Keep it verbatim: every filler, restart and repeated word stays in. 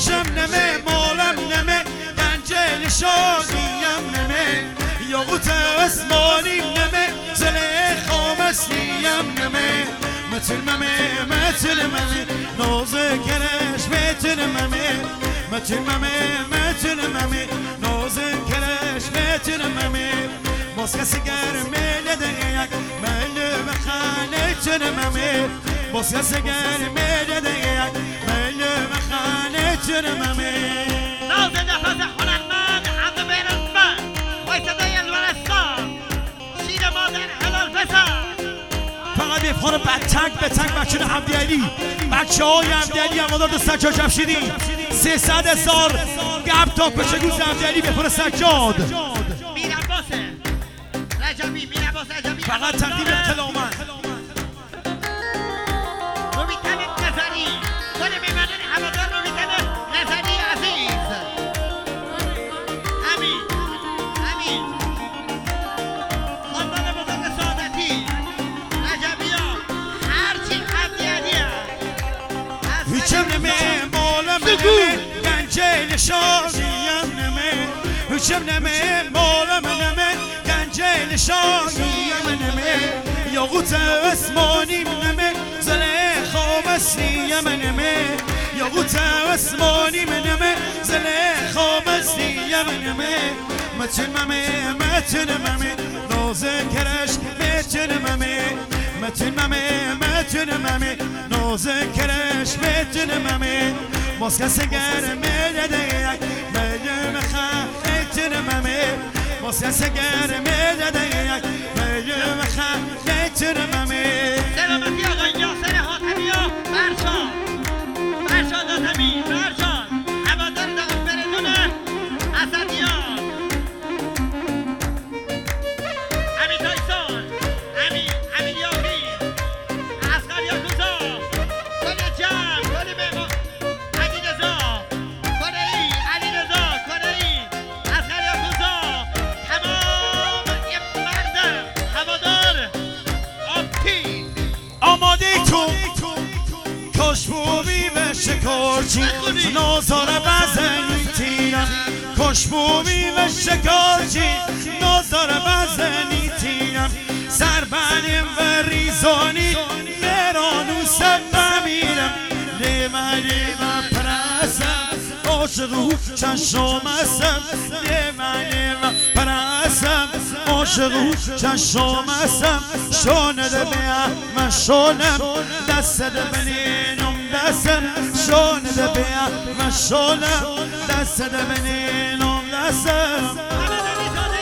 هوشم نمه مالم نمه گنجل شادیم نمه یاقوت اسمانیم نمه زلیخا مسلیم نمه متل ممه متل ممه نازه کرش متل ممه متل ممه متل ممه نازه کرش متل ممه ماسکسی گرمه لدهیک مله بخانه چنممه ماسکسی گرمه لدهیک مله بخانه چنممه نازه نفس هنرمند حق بین المن وی صدای الورستان شیر مادر حلال فساد فقط یه خانم بدتنگ به تنگ بچه حمدیعلی بچه های حمدیعلی همادار دو سجاد جمشیدی سیصد هزار گپ تا پشگوز حمدیعلی به پر سجاد میرم باسه رجبی میرم باسه رجبی فقط تقدیم اطلاعمند رویتن نظری گل میمنن همادار رویتن نظری عزیز امین امین خاندان بزرگ سعادتی رجبی ها هرچی حمدیعلی هیچم نمه مالم نمه گنجل شادیم نمه هیچم نمه مالم نمه گنجل شادیم نمه یاقوت اسمانیم نمه زلیخا مسلیم نمه یاقوت اسمانیم نمه زلیخا مسلیم نمه متل ممه متل ممه نازه کرش متل ممه متل ممه متل ممه نازه کرش متل ممه ماسکس گرمه لدهیک مله مخه ممه ماسکس گرمه لدهیک مله مخه ممه سلامتی آقای یاسر حاتمی ها برشان برشان حاتمی برشان هوادار دقیق بردون اسدیان امین تایسون امین امین یاقی اصغر یاکوزا گل جمع گل مهمان علی رضا کنه‌ای علی رضا کنه‌ای اصغر یاکوزا تمام این مرد هوادار آبتی آماده تو کاش بومی به شکارچی نازار بزنی تیم کاش بومی به شکارچی نازار بزنی تیم سر بنیم و ریزانی برانو سب بمیرم لیمه لیمه پرسم عاشقو چشم هستم لیمه لیمه پرسم عاشقو چشم هستم شانه ده بیا من شانم دست ده بنینم دستم شانه ده بیا من شانم دست ده بنینم دستم